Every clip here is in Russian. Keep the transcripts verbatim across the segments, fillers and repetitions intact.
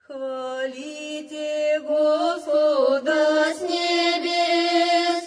Хвалите Господа с небес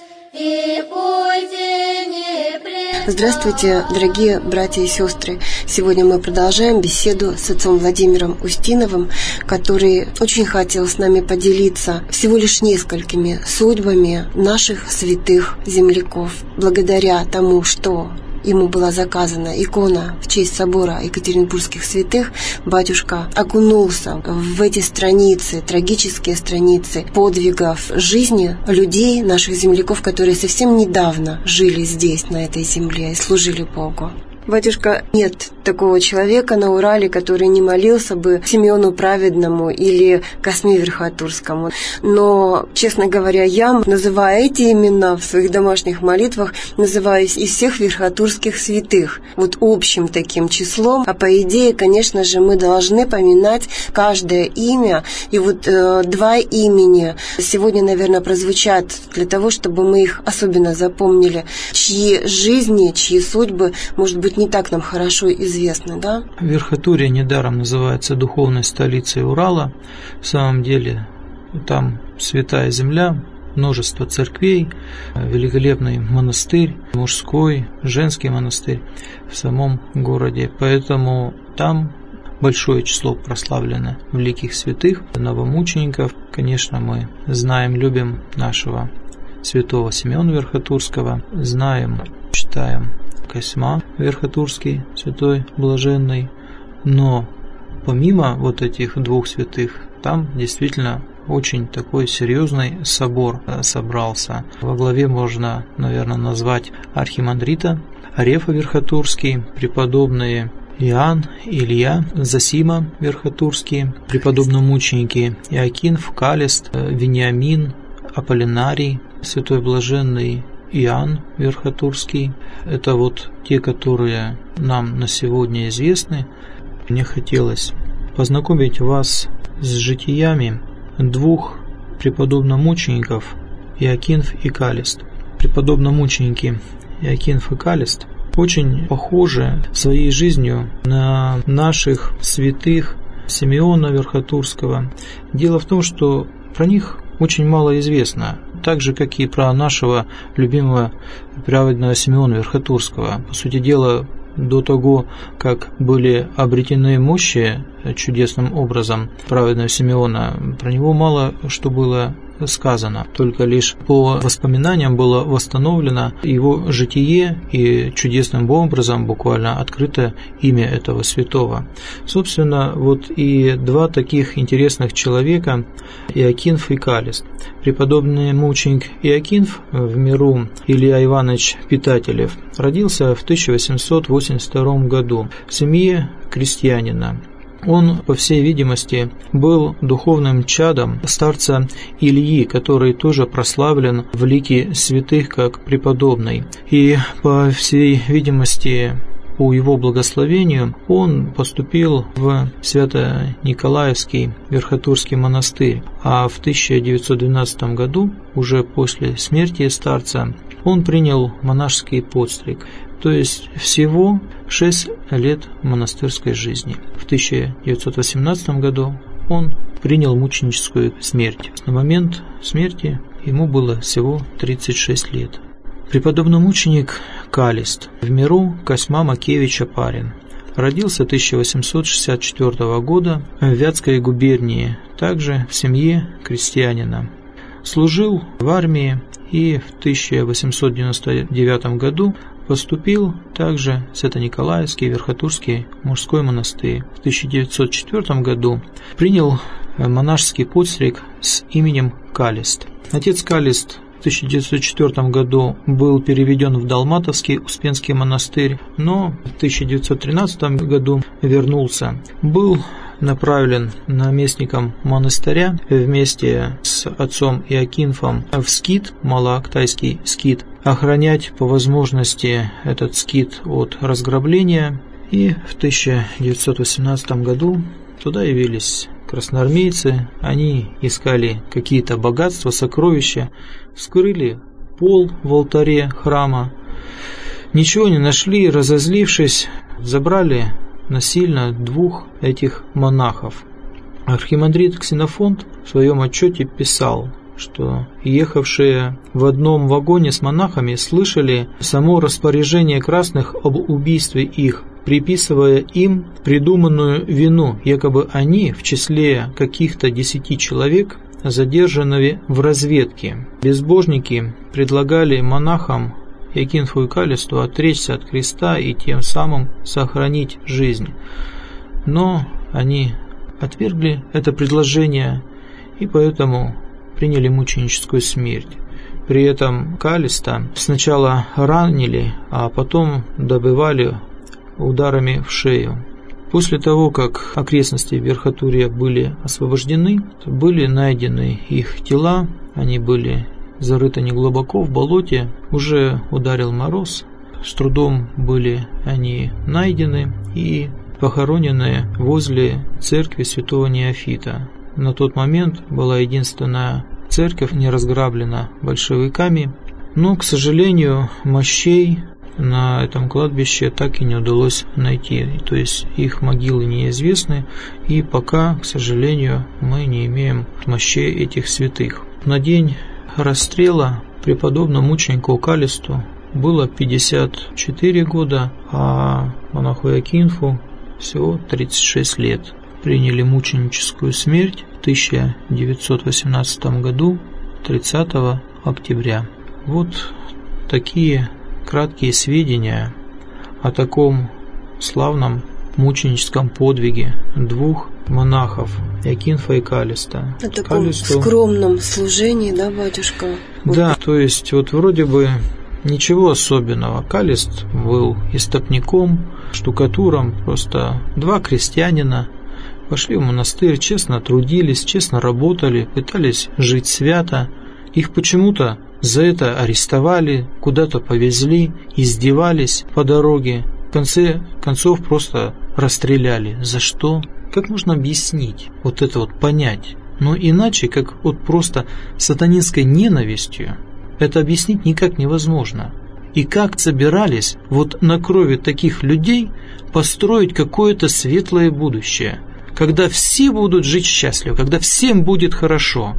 и пойте непрестанно. Здравствуйте, дорогие братья и сестры! Сегодня мы продолжаем беседу с отцом Владимиром Устиновым, который очень хотел с нами поделиться всего лишь несколькими судьбами наших святых земляков, благодаря тому, что ему была заказана икона в честь собора екатеринбургских святых. Батюшка окунулся в эти страницы, трагические страницы подвигов жизни людей, наших земляков, которые совсем недавно жили здесь, на этой земле, и служили Богу. Батюшка, нет такого человека на Урале, который не молился бы Симеону Праведному или Косме Верхотурскому. Но, честно говоря, я, называя эти имена в своих домашних молитвах, называюсь из всех верхотурских святых, вот общим таким числом. А по идее, конечно же, мы должны поминать каждое имя. И вот э, два имени сегодня, наверное, прозвучат для того, чтобы мы их особенно запомнили, чьи жизни, чьи судьбы, может быть, не так нам хорошо известны, да? Верхотурье недаром называется духовной столицей Урала. В самом деле там святая земля, множество церквей, великолепный монастырь, мужской, женский монастырь в самом городе. Поэтому там большое число прославлено великих святых, новомучеников. Конечно, мы знаем, любим нашего святого Симеона Верхотурского, знаем, читаем Косьма Верхотурский, святой блаженный, но помимо вот этих двух святых, там действительно очень такой серьезный собор собрался. Во главе можно, наверное, назвать архимандрита Арефа Верхотурский, преподобные Иоанн, Илья, Зосима Верхотурские, преподобномученики Иокинф, Калист, Вениамин, Аполлинарий, святой блаженный Иоанн Верхотурский. Это вот те, которые нам на сегодня известны. Мне хотелось познакомить вас с житиями двух преподобномучеников Иокинф и Калист. Преподобномученики Иокинф и Калист очень похожи своей жизнью на наших святых Симеона Верхотурского. Дело в том, что про них очень мало известно, так же, как и про нашего любимого праведного Симеона Верхотурского. По сути дела, до того, как были обретены мощи чудесным образом праведного Симеона, про него мало что было сказано. Только лишь по воспоминаниям было восстановлено его житие и чудесным образом буквально открыто имя этого святого. Собственно, вот и два таких интересных человека, Иокинф и Калист. Преподобный мученик Иокинф, в миру Илья Иванович Питателев, родился в тысяча восемьсот восемьдесят втором году в семье крестьянина. Он, по всей видимости, был духовным чадом старца Ильи, который тоже прославлен в лике святых как преподобный. И, по всей видимости, по его благословению он поступил в Свято-Николаевский Верхотурский монастырь, а в тысяча девятьсот двенадцатом году, уже после смерти старца, он принял монашеский подстриг. То есть всего шесть лет монастырской жизни. В тысяча девятьсот восемнадцатом году он принял мученическую смерть. На момент смерти ему было всего тридцать шесть лет. Преподобномученик Калист, в миру Косьма Макевич Апарин, родился тысяча восемьсот шестьдесят четвёртого года в Вятской губернии, также в семье крестьянина. Служил в армии и в тысяча восемьсот девяносто девятом году поступил также в Свято-Николаевский Верхотурский мужской монастырь. В тысяча девятьсот четвёртом году принял монашеский подстриг с именем Калист. Отец Калист в тысяча девятьсот четвёртом году был переведен в Далматовский Успенский монастырь, но в тысяча девятьсот тринадцатом году вернулся. Был направлен наместником монастыря вместе с отцом Иокинфом в скит, малоактайский скит, охранять по возможности этот скит от разграбления. И в тысяча девятьсот восемнадцатом году туда явились красноармейцы. Они искали какие-то богатства, сокровища, вскрыли пол в алтаре храма, ничего не нашли, разозлившись, забрали насильно двух этих монахов. Архимандрит Ксенофонт в своем отчете писал, что ехавшие в одном вагоне с монахами слышали само распоряжение красных об убийстве их, приписывая им придуманную вину, якобы они в числе каких-то десяти человек задержаны в разведке. Безбожники предлагали монахам Якинфу и Калисту отречься от креста и тем самым сохранить жизнь. Но они отвергли это предложение и поэтому приняли мученическую смерть. При этом Калиста сначала ранили, а потом добивали ударами в шею. После того, как окрестности Верхотурья были освобождены, были найдены их тела, они были зарыты неглубоко в болоте, уже ударил мороз, с трудом были они найдены и похоронены возле церкви святого Неофита. На тот момент была единственная церковь, не разграблена большевиками, но, к сожалению, мощей на этом кладбище так и не удалось найти, то есть их могилы неизвестны, и пока, к сожалению, мы не имеем мощей этих святых. На день расстрела преподобному мученику Калисту было пятьдесят четыре года, а монаху Якинфу всего тридцать шесть лет. Приняли мученическую смерть в тысяча девятьсот восемнадцатом году, тридцатого октября. Вот такие краткие сведения о таком славном мученическом подвиге двух монахов, Якинфа и Калиста. О таком Калисту... скромном служении, да, батюшка? Да, то есть вот вроде бы ничего особенного. Калист был истопником, штукатуром, просто два крестьянина пошли в монастырь, честно трудились, честно работали, пытались жить свято. Их почему-то за это арестовали, куда-то повезли, издевались по дороге. В конце концов просто расстреляли. За что? Как можно объяснить? Вот это вот понять. Но иначе, как вот просто сатанинской ненавистью, это объяснить никак невозможно. И как собирались вот на крови таких людей построить какое-то светлое будущее, когда все будут жить счастливо, когда всем будет хорошо.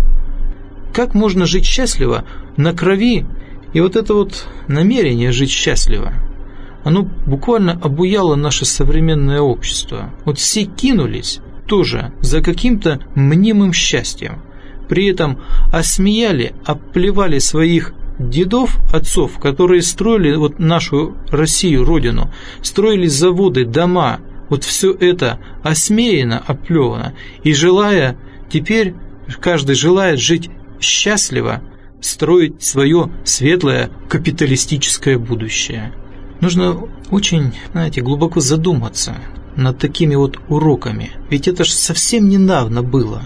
Как можно жить счастливо на крови? И вот это вот намерение жить счастливо, оно буквально обуяло наше современное общество. Вот все кинулись тоже за каким-то мнимым счастьем. При этом осмеяли, оплевали своих дедов, отцов, которые строили вот нашу Россию, родину, строили заводы, дома. Вот все это осмеяно, оплевано. И желая, теперь каждый желает жить счастливо, строить свое светлое капиталистическое будущее. Нужно очень, знаете, глубоко задуматься над такими вот уроками. Ведь это же совсем недавно было.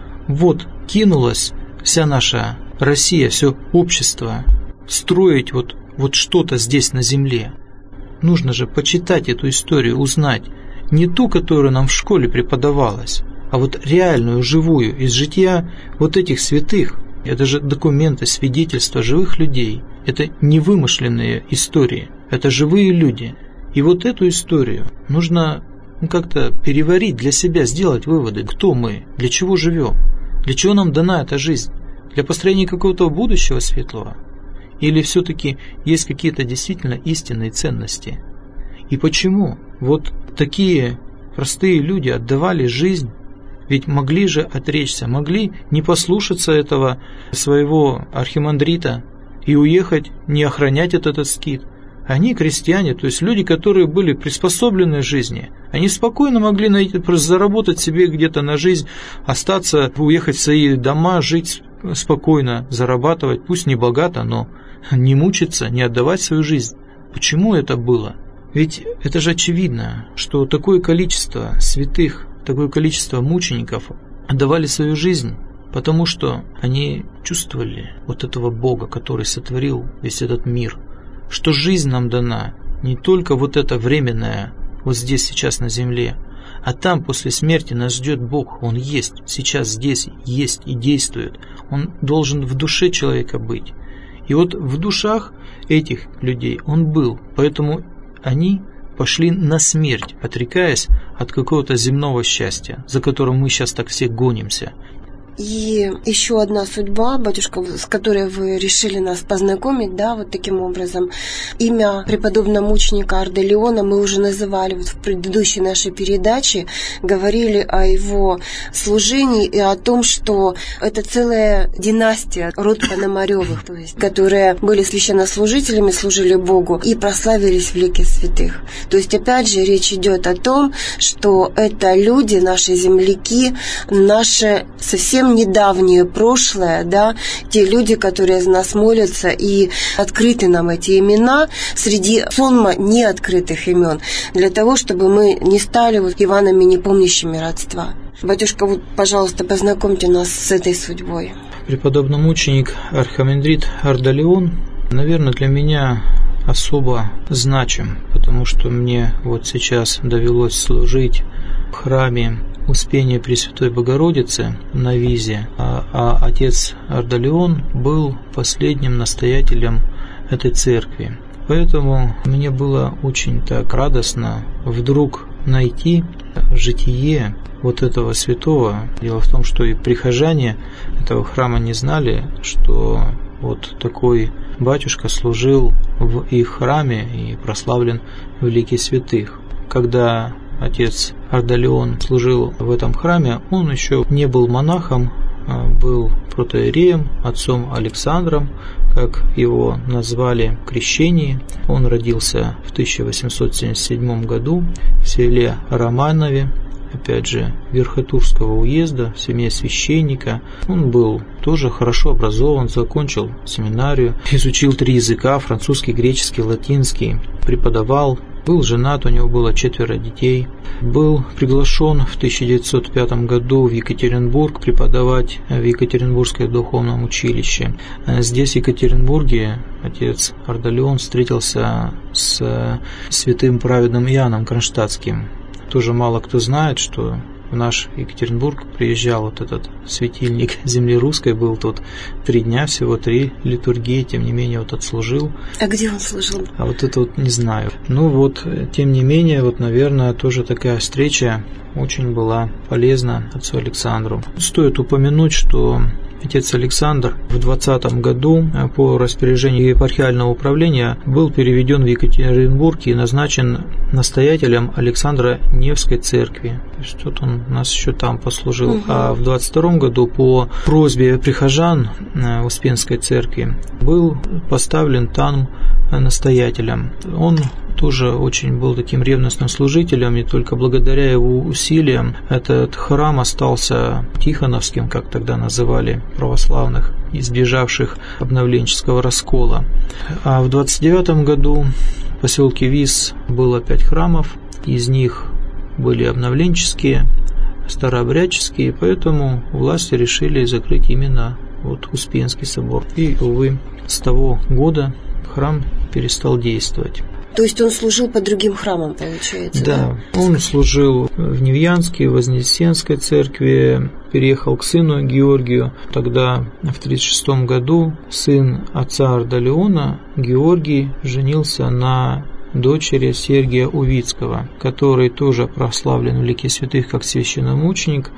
Вот кинулась вся наша Россия, все общество строить вот, вот что-то здесь на земле. Нужно же почитать эту историю, узнать. Не ту, которая нам в школе преподавалась, а вот реальную, живую, из жития вот этих святых. Это же документы, свидетельства живых людей. Это не вымышленные истории, это живые люди. И вот эту историю нужно ну, как-то переварить для себя, сделать выводы, кто мы, для чего живем, для чего нам дана эта жизнь, для построения какого-то будущего светлого, или все-таки есть какие-то действительно истинные ценности. И почему вот такие простые люди отдавали жизнь? Ведь могли же отречься, могли не послушаться этого своего архимандрита и уехать, не охранять этот скит. Они крестьяне, то есть люди, которые были приспособлены к жизни. Они спокойно могли найти, просто заработать себе где-то на жизнь, остаться, уехать в свои дома, жить спокойно, зарабатывать, пусть не богато, но не мучиться, не отдавать свою жизнь. Почему это было? Ведь это же очевидно, что такое количество святых, такое количество мучеников отдавали свою жизнь, потому что они чувствовали вот этого Бога, который сотворил весь этот мир, что жизнь нам дана не только вот эта временная, вот здесь, сейчас на земле, а там после смерти нас ждет Бог, Он есть, сейчас здесь есть и действует, Он должен в душе человека быть. И вот в душах этих людей Он был, поэтому они пошли на смерть, отрекаясь от какого-то земного счастья, за которым мы сейчас так все гонимся. И еще одна судьба, батюшка, с которой вы решили нас познакомить, да, вот таким образом. Имя преподобного мученика Ардалиона мы уже называли вот в предыдущей нашей передаче, говорили о его служении и о том, что это целая династия, род Пономаревых, то есть, которые были священнослужителями, служили Богу и прославились в лике святых. То есть, опять же, речь идет о том, что это люди, наши земляки, наши совсем недавнее прошлое, да, те люди, которые из нас молятся, и открыты нам эти имена среди сонма неоткрытых имен, для того, чтобы мы не стали вот Иванами, не помнящими родства. Батюшка, вот, пожалуйста, познакомьте нас с этой судьбой. Преподобный мученик архимандрит Ардалион, наверное, для меня особо значим, потому что мне вот сейчас довелось служить в храме Успения Пресвятой Богородицы на Визе, а, а отец Ардалион был последним настоятелем этой церкви. Поэтому мне было очень так радостно вдруг найти житие вот этого святого. Дело в том, что и прихожане этого храма не знали, что вот такой батюшка служил в их храме и прославлен в лике святых. Когда отец Ардалион служил в этом храме, он еще не был монахом, был протоиереем, отцом Александром, как его назвали в крещении. Он родился в тысяча восемьсот семьдесят седьмом году в селе Романове, опять же, Верхотурского уезда, в семье священника. Он был тоже хорошо образован, закончил семинарию, изучил три языка: французский, греческий, латинский, преподавал. Был женат, у него было четверо детей. Был приглашен в тысяча девятьсот пятом году в Екатеринбург преподавать в Екатеринбургское духовном училище. Здесь, в Екатеринбурге, отец Ардалион встретился с святым праведным Иоанном Кронштадтским. Тоже мало кто знает, что в наш Екатеринбург приезжал вот этот светильник земли русской, был тут три дня, всего три литургии, тем не менее вот отслужил. А где он служил? А вот это вот не знаю. Ну вот, тем не менее, вот, наверное, тоже такая встреча очень была полезна отцу Александру. Стоит упомянуть, что отец Александр в двадцатом году по распоряжению епархиального управления был переведен в Екатеринбург и назначен настоятелем Александра Невской церкви. То есть вот он у нас еще там послужил. Угу. А в двадцать втором году по просьбе прихожан Успенской церкви был поставлен там настоятелем. Он тоже очень был таким ревностным служителем, и только благодаря его усилиям этот храм остался тихоновским, как тогда называли православных, избежавших обновленческого раскола. А в двадцать девятом году в поселке Вис было пять храмов, из них были обновленческие, старообрядческие, поэтому власти решили закрыть именно вот Успенский собор. И, увы, с того года храм перестал действовать. То есть он служил по другим храмам, получается? Да, да? Он служил в Невьянской, Вознесенской церкви, переехал к сыну Георгию. Тогда, в тридцать шестом году, сын отца Ардалиона, Георгий, женился на дочери Сергия Увицкого, который тоже прославлен в лике святых как священномученик.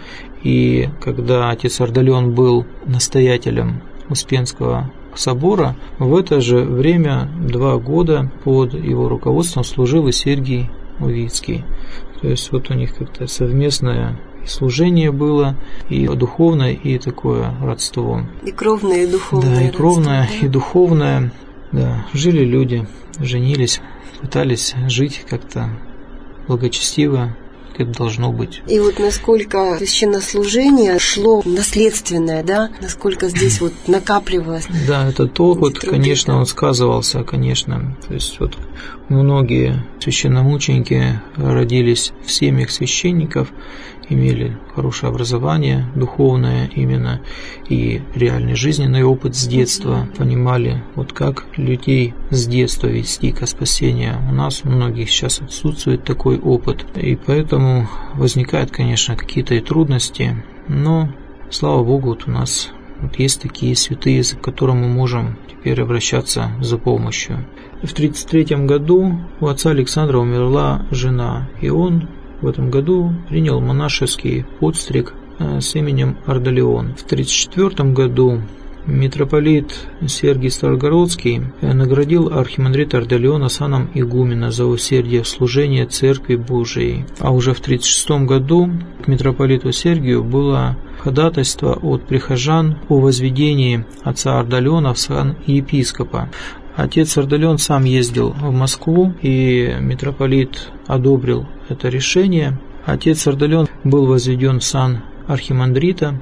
И когда отец Ардалион был настоятелем Успенского собора, в это же время два года под его руководством служил и Сергий Увицкий. То есть вот у них как-то совместное служение было, и духовное, и такое родство. И кровное, и духовное. Да, и кровное, родство, да? и духовное. Да, жили люди, женились, пытались жить как-то благочестиво, это должно быть. И вот насколько священнослужение шло наследственное, да, насколько здесь вот накапливалось. Да, этот опыт, конечно, он сказывался, конечно. То есть вот многие священномученики родились в семьях священников, имели хорошее образование духовное именно и реальный жизненный опыт с детства, понимали, вот как людей с детства вести ко спасению. У нас у многих сейчас отсутствует такой опыт, и поэтому возникают, конечно, какие-то и трудности, но, слава Богу, вот у нас вот есть такие святые, к которым мы можем теперь обращаться за помощью. В тридцать третьем году у отца Александра умерла жена, и он в этом году принял монашеский подстриг с именем Ардалион. В тридцать четвёртом году митрополит Сергий Старогородский наградил архимандрита Ардалиона саном игумена за усердие в служении Церкви Божией. А уже в тридцать шестом году к митрополиту Сергию было ходатайство от прихожан о возведении отца Ардалиона в сан епископа. Отец Ардалион сам ездил в Москву, и митрополит одобрил это решение. Отец Ардалион был возведен в сан архимандрита,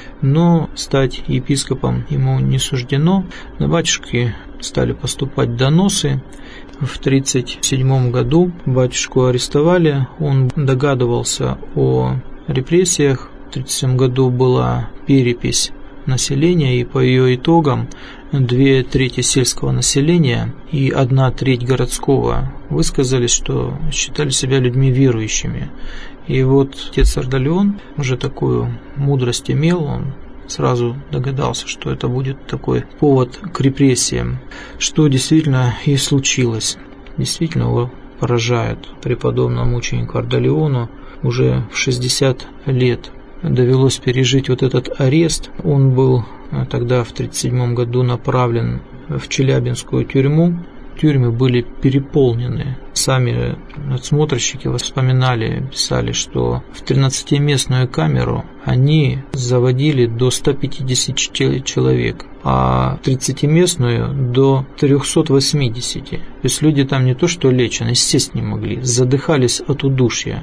но стать епископом ему не суждено. На батюшке стали поступать доносы. В тридцать седьмом году батюшку арестовали, он догадывался о репрессиях. В тридцать седьмом году была перепись населения, и по ее итогам две трети сельского населения и одна треть городского высказались, что считали себя людьми верующими. И вот отец Ардалион уже такую мудрость имел, он сразу догадался, что это будет такой повод к репрессиям, что действительно и случилось. Действительно его поражает. Преподобному мученику Ардалиону уже в шестьдесят лет довелось пережить вот этот арест. Он был тогда в тридцать седьмом году направлен в Челябинскую тюрьму. Тюрьмы были переполнены. Сами надсмотрщики вспоминали, писали, что в тринадцатиместную камеру они заводили до ста пятидесяти человек, а тридцатиместную до трёхсот восьмидесяти. То есть люди там не то что лечь, они сесть не могли, задыхались от удушья.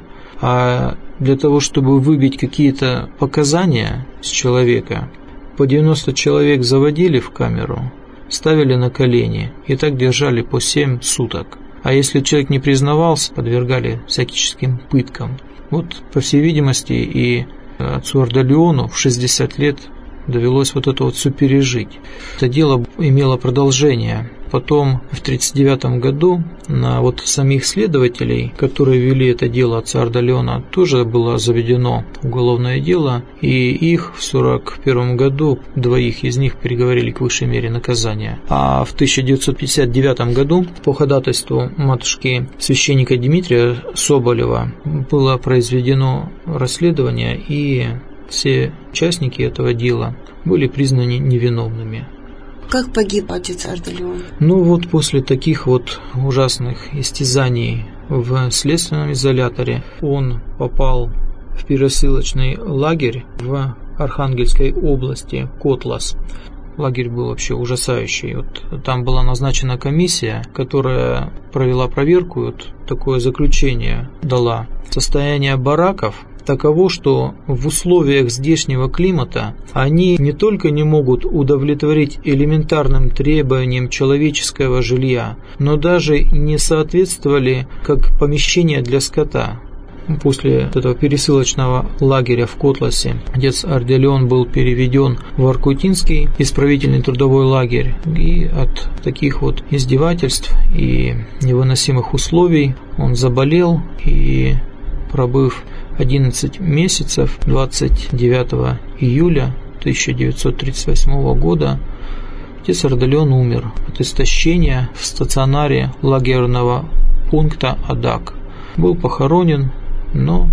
А для того, чтобы выбить какие-то показания с человека, по девяносто человек заводили в камеру, ставили на колени и так держали по семь суток. А если человек не признавался, подвергали всяческим пыткам. Вот, по всей видимости, и отцу Ардалиону в шестьдесят лет довелось вот это вот все пережить. Это дело имело продолжение. Потом в тридцать девятом году на вот самих следователей, которые вели это дело отца Ардалиона, тоже было заведено уголовное дело, и их в сорок первом году, двоих из них приговорили к высшей мере наказания. А в тысяча девятьсот пятьдесят девятом году по ходатайству матушки священника Дмитрия Соболева было произведено расследование, и все участники этого дела были признаны невиновными. Как погиб отец Ардалион? Ну вот после таких вот ужасных истязаний в следственном изоляторе он попал в пересылочный лагерь в Архангельской области, Котлас. Лагерь был вообще ужасающий. Вот там была назначена комиссия, которая провела проверку, вот такое заключение дала. Состояние бараков таково, что в условиях здешнего климата они не только не могут удовлетворить элементарным требованиям человеческого жилья, но даже не соответствовали как помещения для скота. После этого пересылочного лагеря в Котласе отец Ардалион был переведен в Воркутинский исправительный трудовой лагерь, и от таких вот издевательств и невыносимых условий он заболел, и, пробыв одиннадцать месяцев, двадцать девятого июля тысяча девятьсот тридцать восьмого года отец Ардалион умер от истощения в стационаре лагерного пункта Адак. Был похоронен, но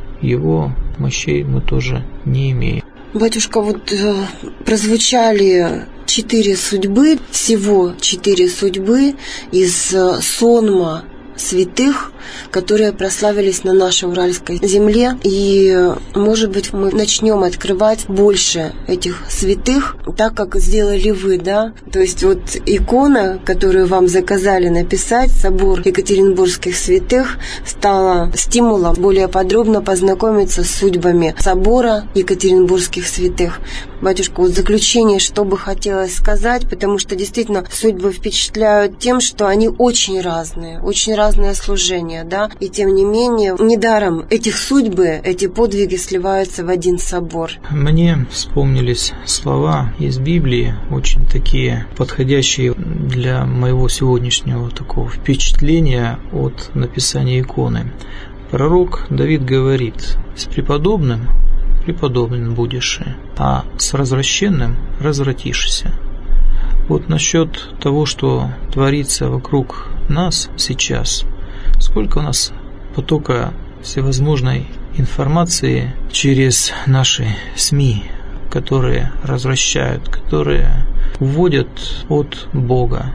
его мощей мы тоже не имеем. Батюшка, вот э, прозвучали четыре судьбы, всего четыре судьбы из э, сонма святых, которые прославились на нашей Уральской земле. И, может быть, мы начнем открывать больше этих святых, так как сделали вы, да? То есть вот икона, которую вам заказали написать, собор Екатеринбургских святых, стала стимулом более подробно познакомиться с судьбами собора Екатеринбургских святых. Батюшка, вот в заключение, что бы хотелось сказать, потому что действительно судьбы впечатляют тем, что они очень разные, очень разные служения, да, и тем не менее, недаром этих судьбы, эти подвиги сливаются в один собор. Мне вспомнились слова из Библии, очень такие подходящие для моего сегодняшнего такого впечатления от написания иконы. Пророк Давид говорит: «С преподобным преподобным будешь, а с развращенным развратишься». Вот насчет того, что творится вокруг нас сейчас, сколько у нас потока всевозможной информации через наши СМИ, которые развращают, которые уводят от Бога.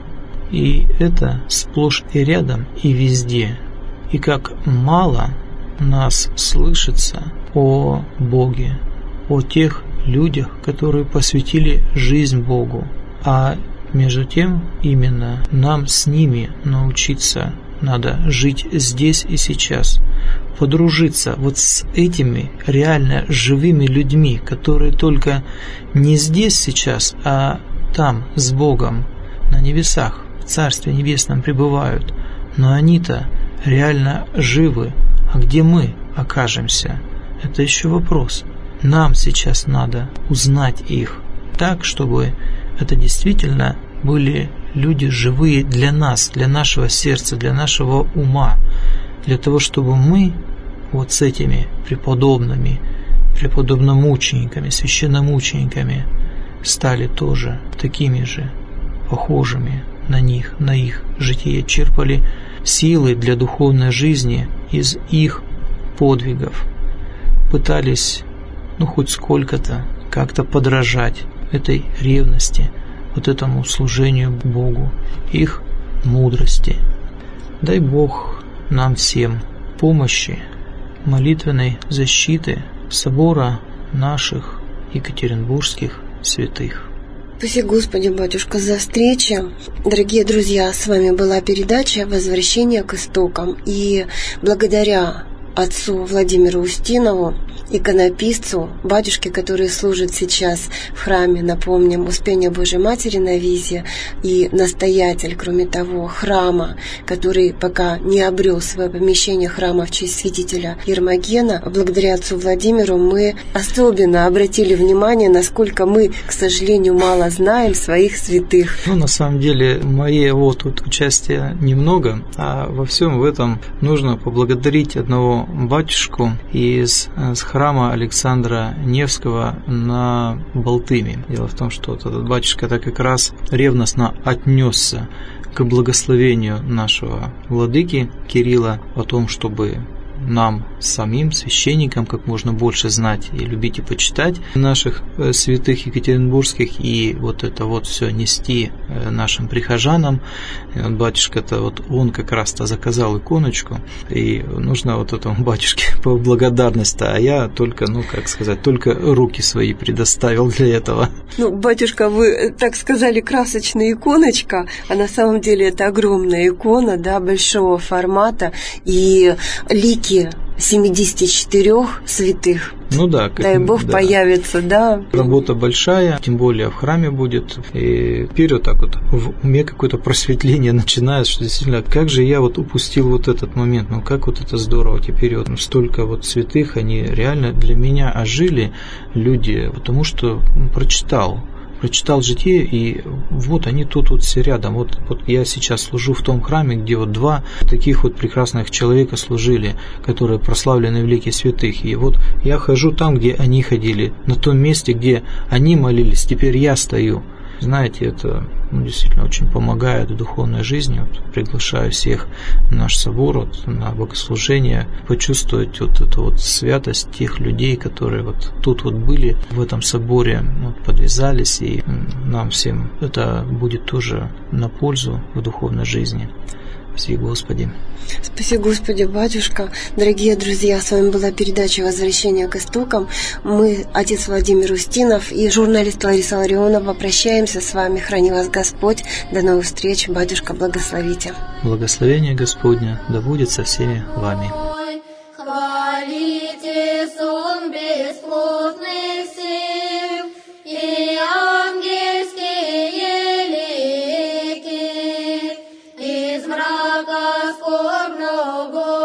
И это сплошь и рядом, и везде. И как мало нас слышится о Боге, о тех людях, которые посвятили жизнь Богу. А между тем именно нам с ними научиться надо жить здесь и сейчас, подружиться вот с этими реально живыми людьми, которые только не здесь сейчас, а там с Богом на небесах, в Царстве Небесном пребывают. Но они-то реально живы, а где мы окажемся? Это еще вопрос. Нам сейчас надо узнать их так, чтобы это действительно были люди живые для нас, для нашего сердца, для нашего ума, для того, чтобы мы вот с этими преподобными, преподобномучениками, священномучениками стали тоже такими же, похожими на них, на их житие, черпали силы для духовной жизни из их подвигов, пытались, ну, хоть сколько-то, как-то подражать этой ревности, вот этому служению Богу, их мудрости. Дай Бог нам всем помощи, молитвенной защиты собора наших екатеринбургских святых. Спаси Господи, батюшка, за встречу. Дорогие друзья, с вами была передача «Возвращение к истокам». И благодаря отцу Владимиру Устинову, иконописцу, батюшке, который служит сейчас в храме, напомним, Успения Божией Матери на Визе, и настоятель, кроме того, храма, который пока не обрел свое помещение, храма в честь святителя Ермогена. Благодаря отцу Владимиру мы особенно обратили внимание, насколько мы, к сожалению, мало знаем своих святых. Ну, на самом деле, моего тут участия немного, а во всем в этом нужно поблагодарить одного батюшку из храма храма Александра Невского на Балтыме. Дело в том, что вот этот батюшка так как раз ревностно отнесся к благословению нашего владыки Кирилла о том, чтобы нам самим, священникам, как можно больше знать и любить и почитать наших святых екатеринбургских, и вот это вот все нести нашим прихожанам. И вот батюшка-то, вот он как раз-то заказал иконочку, и нужно вот этому батюшке по благодарность-то, а я только, ну, как сказать, только руки свои предоставил для этого. Ну, батюшка, вы так сказали, красочная иконочка, а на самом деле это огромная икона, да, большого формата, и лики семидесяти четырёх святых. Ну да, как, дай Бог, да, появится, да. Работа большая, тем более в храме будет. И теперь вот так вот в уме какое-то просветление начинается, что действительно, как же я вот упустил вот этот момент, ну как вот это здорово, теперь вот столько вот святых, они реально для меня ожили, люди, потому что прочитал. Прочитал житие, и вот они тут вот все рядом. Вот, вот я сейчас служу в том храме, где вот два таких вот прекрасных человека служили, которые прославлены в лике святых. И вот я хожу там, где они ходили, на том месте, где они молились, теперь я стою. Знаете, это, ну, действительно очень помогает в духовной жизни. Вот, приглашаю всех в наш собор вот, на богослужение, почувствовать вот эту вот святость тех людей, которые вот тут вот были в этом соборе, вот, подвязались, и нам всем это будет тоже на пользу в духовной жизни. Спаси Господи. Спаси Господи, батюшка. Дорогие друзья, с вами была передача «Возвращение к истокам». Мы, отец Владимир Устинов и журналист Лариса Ларионова, прощаемся с вами. Храни вас Господь. До новых встреч. Батюшка, благословите. Благословение Господня да будет со всеми вами. Хвалите сон бесплотных сил и ангельские лики из мрака скорбного